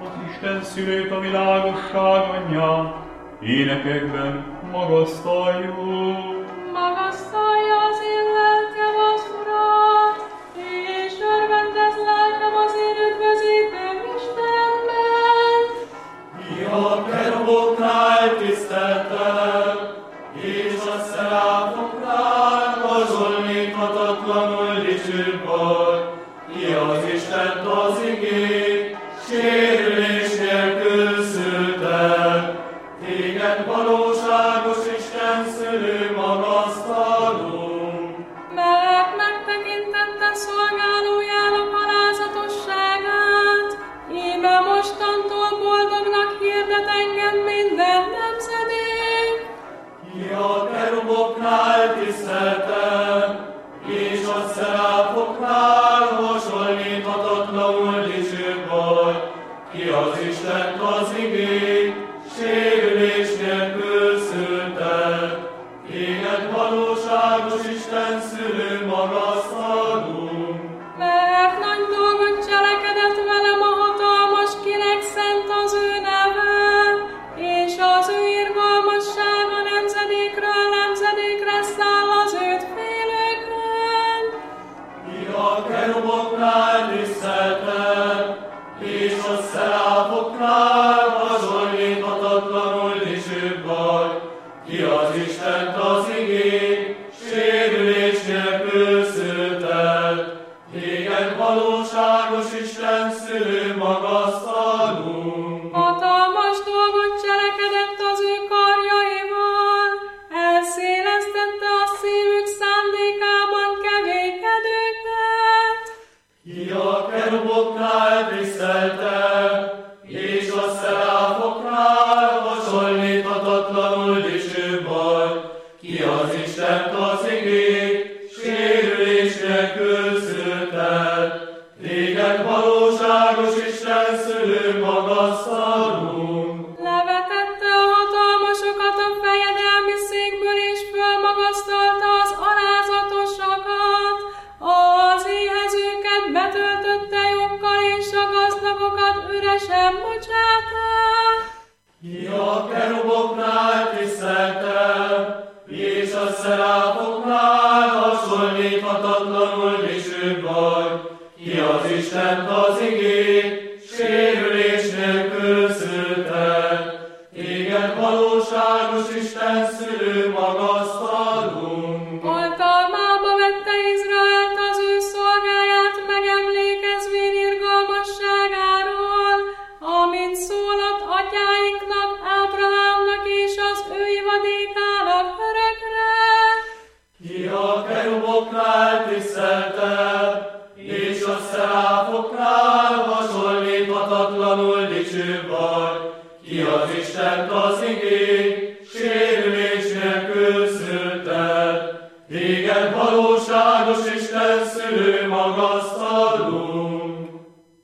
az Isten szülőt, a világosság anyját, énekekben magasztaljuk. Magasztalja az én lelkem az Urat, és örvendez lelkem az én üdvözítőm Istenben. A keruboknál tiszteltelek, és a szeráfoknál hasonlíthatatlanul dicsőbb vagy. Ki az Istent az igét, sérülés nélkül szültek. Téged valóságos Isten szülő magasztalunk. Mert megtekintette szolgálójának alázatosságát, íme mostantól boldognak hirdet engem minden nemzedék. Ki a keruboknál tiszteltem, és a szeráfoknál hasonlíthatatlanul dicsőbb vagy. Ki az Istent az igét, sérülés nélkül szültek. Téged valóságos Isten szülő magasztalunk. Mert nagy dolgot cselekedett velem a hatalmas, kinek szent az ő neve, és az ő irgalmassága nemzedékről nemzedékre száll az őt félőkön. Ki a keruboknál tiszteltem, és a szeráfoknál hasonlíthatatlanul dicsőbb vagy. Ki az Istent az igét, sérülés nélkül szültek. Téged valóságos Isten szülő magasztalunk. Hatalmas dolgot cselekedett az ő karjaival, elszélesztette a szívük szándékában kegyékedőket. Ki a keruboknál tiszteltem, és a szeráfoknál hasonlíthatatlanul dicsőbb vagy. Ki az Istent az igét, sérülés nélkül szültek. Téged valóságos Isten szülő magasztalunk. Levetette a hatalmasokat a fejedelmi székből, és fölmagasztalta az alázatosakat. Az éhezőket betöltötte joggal, és a gazdagokat üresen bocsátta. Ki a keruboknál tiszteltem, és a szeráfoknál hasonlíthatatlanul dicsőbb vagy. Ki az Istent az igét, sérülés nélkül szültek. Téged valóságos Isten szülő magasztalunk. Oltalmába vette Izraelt az ő szolgáját, megemlékezvén irgalmasságáról, amint szólott atyáinknak, Ábrahámnak és az ő ivadékának örökre. Ki a keruboknál tiszteltem, és a szeráfoknál hasonlíthatatlanul